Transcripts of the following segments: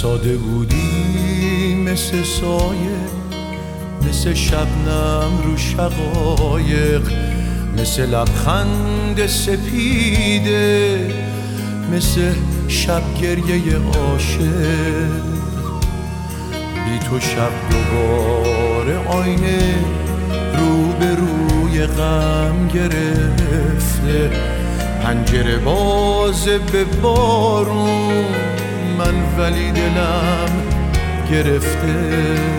ساده بودی مثل سایه، مثل شبنم رو شقایق، مثل لبخند سپیده، مثل شب گریه عاشق. بی تو شب دوباره آینه رو به روی غم گرفته، پنجره بازه به بارون من ولی دلم گرفته.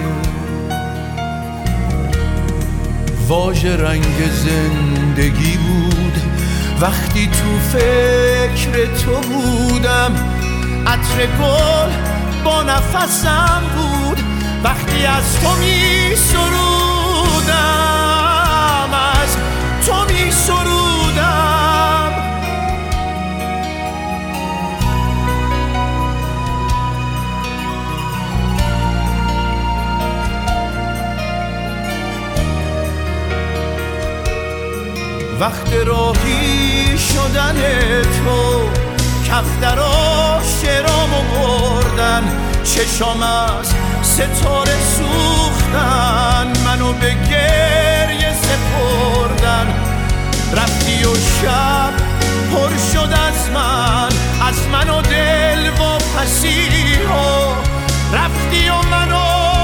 واژه رنگ زندگی بود وقتی تو فکر تو بودم، عطر گل با نفسم بود وقتی از تو می سرودم، از تو می سرودم. وقت راهی شدن تو کفترا شرامو بردن، چشام از ستاره سوختن، منو به گریه سپردن. رفتی و شب پر شد از من و دل و پسیها، رفتی و منو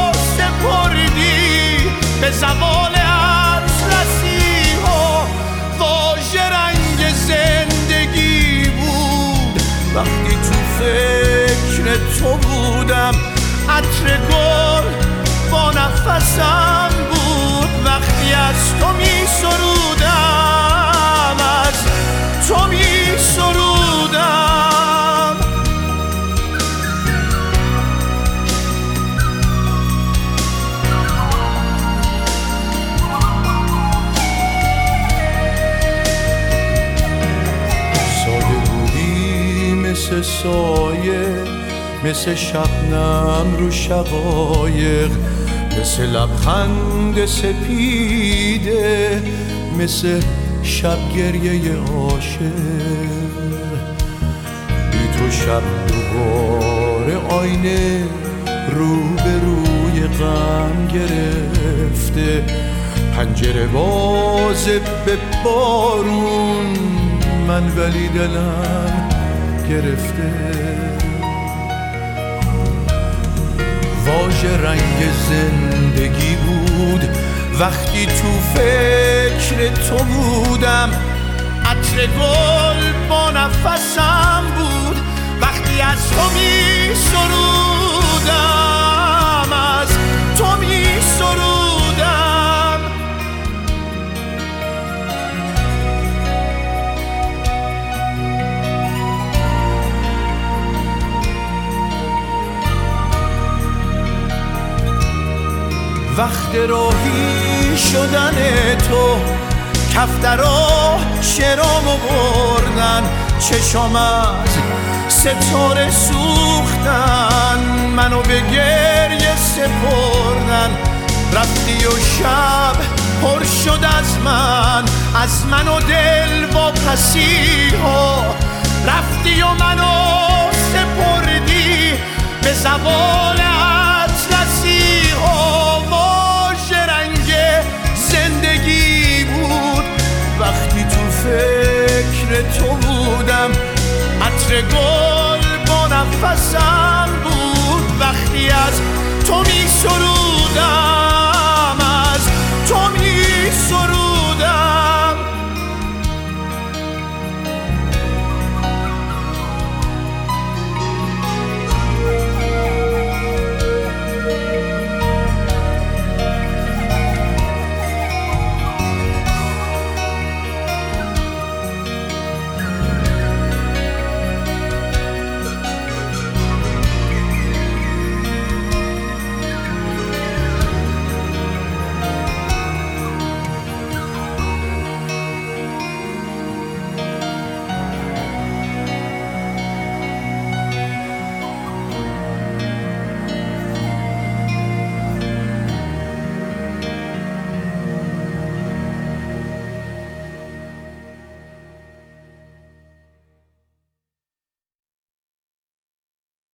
سپردی به زوال اطلسیها. واژه رنگ زندگی بود وقتی تو فکر تو بودم، عطر گل با نفسم بود وقتی از تو می سرودم، از تو می سرودم. ساده بودی مثل سایه، مثل شبنم رو شقایق، مثل لبخند سپیده، مثل شب گریه عاشق. بی تو شب دوباره آینه رو به روی غم گرفته، پنجره بازه به بارون من ولی دلم گرفته. واژه رنگ زندگی بود وقتی تو فکر تو بودم، عطر گل با نفسم بود وقتی از تو می سرودم، از تو می سرودم. وقت راهی شدن تو کفترا شرامو بردن، چشام از ستاره سوختن، منو به گریه سپردن. رفتی و شب پر شد از من و دل و پسیها، رفتی و منو سپردی به زوال اطلسیها. واژه رنگ زندگی بود وقتی تو فکر تو بودم، عطر گل با نفسم بود وقتی از تو می سرودم.